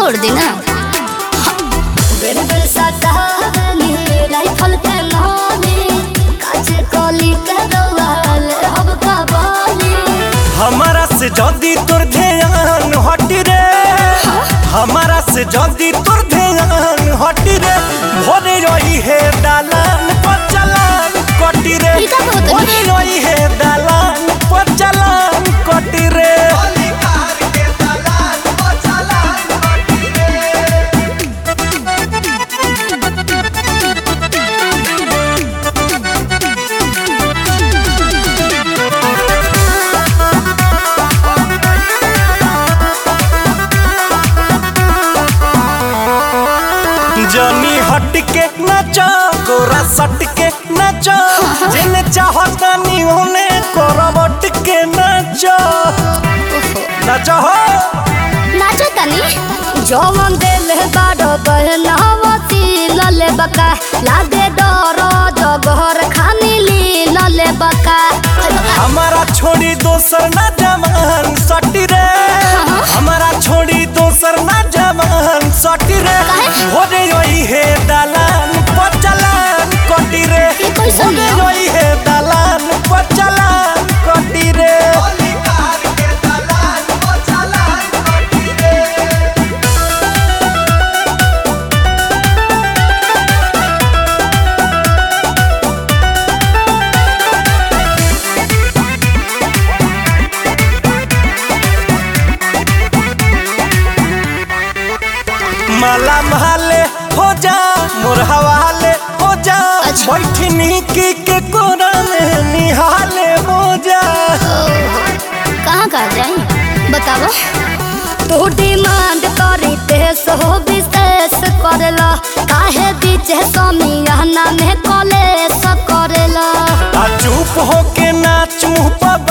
छोड़ देना। हमारा से जल्दी तोर ध्यान हटी रे, हमारा से जल्दी तोर ध्यान हटी रे। भोरे रही है दालान पर चलान कटी रे, भोरे रही है दालान पर चलान कटी रे। जनी हट के नचो, गोरा सट के नचो, जिन्हें चाहता नहीं उन्हें करवट के नचो। नचो हो नाचो तनी जवन दिल बाड़ो बहनावती लले बका लागे डरो जगहर खानी ली लले बका। हमारा छोड़ी दोसर ना जमान सटी रे, हमारा छोड़ी दोसर ना जमान सटी रे। भोरे यही है दालान पर चलान कटी रे, भोरे यही है दालान पर चलान कटी रे। माला महले हो जा, मोर हवाले हो जा, बैठनी के कोरा में निहाले हो जा। कहाँ जाए बताओ। तू डिमांड करी तेस हो विशेष करेला, काहे बीच समियाना में कलेश करेला। चुप हो के नाच मुँह पर